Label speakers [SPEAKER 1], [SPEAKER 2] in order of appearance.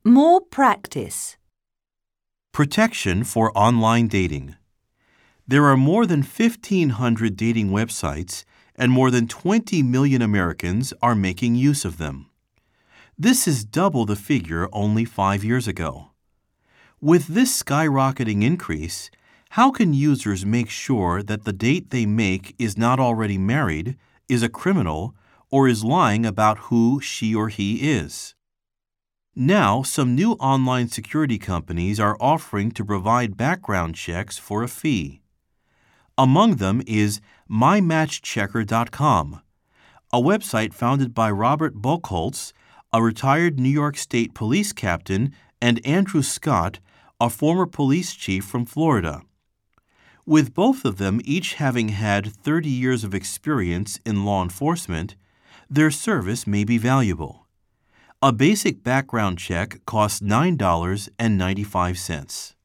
[SPEAKER 1] More practice.
[SPEAKER 2] Protection for online dating. There are more than 1,500 dating websites, and more than 20 million Americans are making use of them. This is double the figure only 5 years ago. With this skyrocketing increase, how can users make sure that the date they make is not already married, is a criminal, or is lying about who she or he is? Now, some new online security companies are offering to provide background checks for a fee. Among them is MyMatchChecker.com, a website founded by Robert Buchholz, a retired New York State police captain, and Andrew Scott, a former police chief from Florida. With both of them each having had 30 years of experience in law enforcement, their service may be valuable. A basic background check costs $9.95.